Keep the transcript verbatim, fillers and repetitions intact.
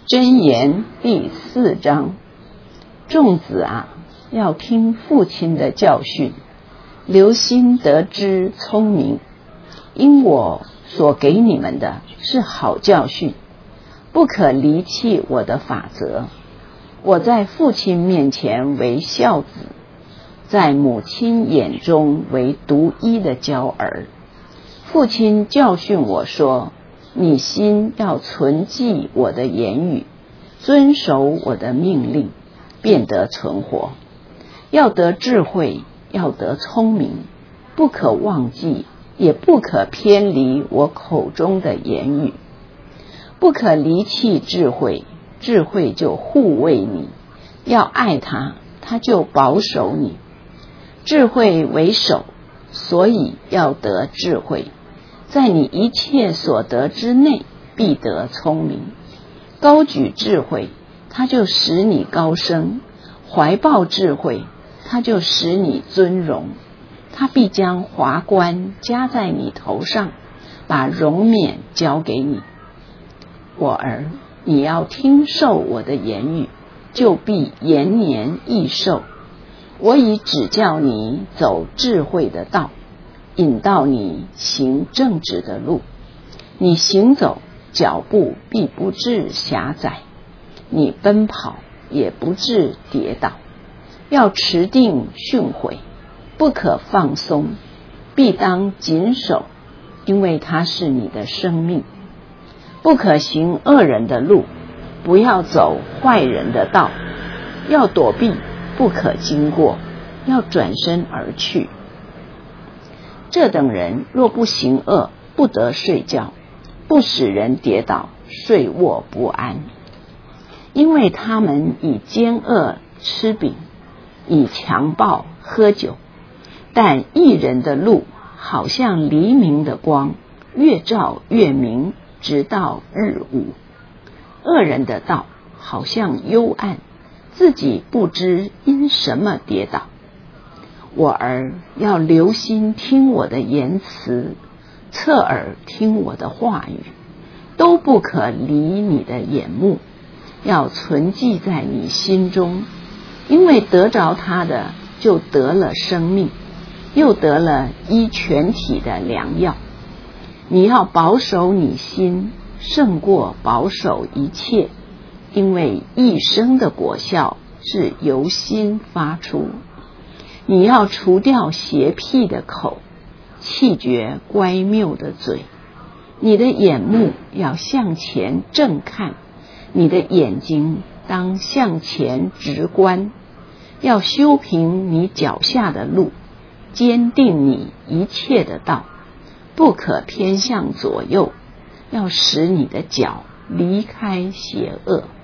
箴言第四章，众子啊，要听父亲的教训，留心得知聪明，因我所给你们的是好教训，不可离弃我的法则。我在父亲面前为孝子，在母亲眼中为独一的娇儿。父亲教训我说，你心要存记我的言语，遵守我的命令，便得存活。要得智慧，要得聪明，不可忘记，也不可偏离我口中的言语。不可离弃智慧，智慧就护卫你，要爱它，它就保守你。智慧为首，所以要得智慧。在你一切所得之内，必得聪明。高举智慧，它就使你高升；怀抱智慧，它就使你尊荣。它必将华冠加在你头上，把荣冕交给你。我儿，你要听受我的言语，就必延年益寿。我已指教你走智慧的道，引导你行正直的路。你行走，脚步必不致狭窄；你奔跑，也不致跌倒。要持定训诲，不可放松，必当谨守，因为它是你的生命。不可行恶人的路，不要走坏人的道。要躲避，不可经过，要转身而去。这等人若不行恶，不得睡觉，不使人跌倒，睡卧不安。因为他们以奸恶吃饼，以强暴喝酒。但义人的路好像黎明的光，越照越明，直到日午。恶人的道好像幽暗，自己不知因什么跌倒。我儿，要留心听我的言辞，侧耳听我的话语，都不可离你的眼目，要存记在你心中。因为得着它的，就得了生命，又得了医全体的良药。你要保守你心，胜过保守一切，因为一生的果效是由心发出。你要除掉邪僻的口，弃绝乖谬的嘴。你的眼目要向前正看，你的眼睛当向前直观。要修平你脚下的路，坚定你一切的道，不可偏向左右，要使你的脚离开邪恶。